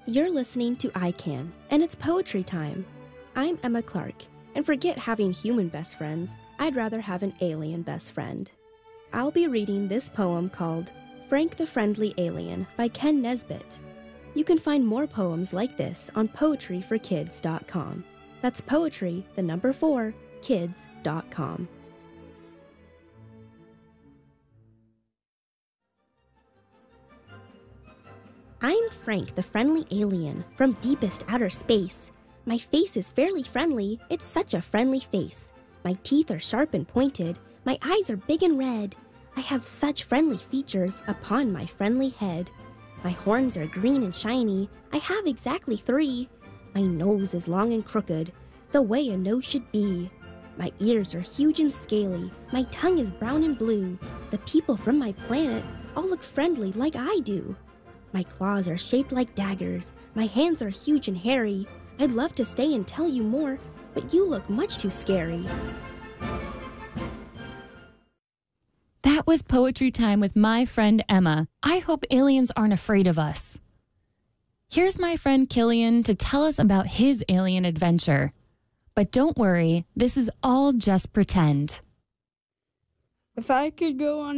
You're listening to I Can, and it's poetry time. I'm Emma Clark, and forget having human best friends, I'd rather have an alien best friend. I'll be reading this poem called Frank the Friendly Alien by Ken Nesbitt. You can find more poems like this on poetryforkids.com. That's poetry, the number 4, kids.com. I'm Frank the Friendly Alien from deepest outer space. My face is fairly friendly, it's such a friendly face. My teeth are sharp and pointed, my eyes are big and red. I have such friendly features upon my friendly head. My horns are green and shiny, I have exactly 3. My nose is long and crooked, the way a nose should be. My ears are huge and scaly, my tongue is brown and blue. The people from my planet all look friendly like I do. My claws are shaped like daggers, my hands are huge and hairy. I'd love to stay and tell you more, but you look much too scary. That was poetry time with my friend Emma. I hope aliens aren't afraid of us. Here's my friend Killian to tell us about his alien adventure. But don't worry, this is all just pretend. If I could go on